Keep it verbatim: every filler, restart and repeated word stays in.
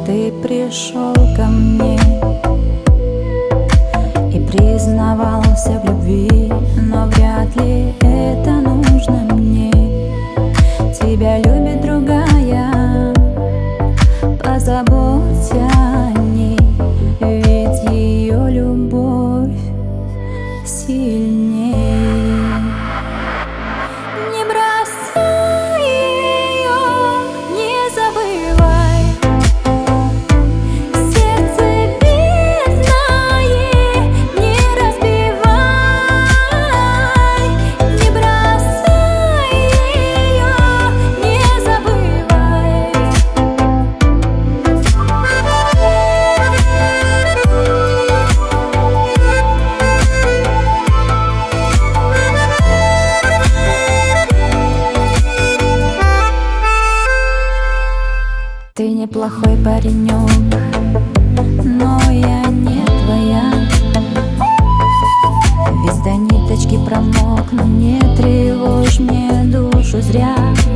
ты пришел ко мне и признавался в любви, но вряд ли это нужно мне. Тебя любит другая, позаботься о ней, ведь ее любовь сильнее. Не бросай ее, не забывай, сердце бедное не разбивай. Не бросай ее, не забывай. Ты неплохой паренек, но я не твоя. Весь до ниточки промок, но не тревожь мне душу зря.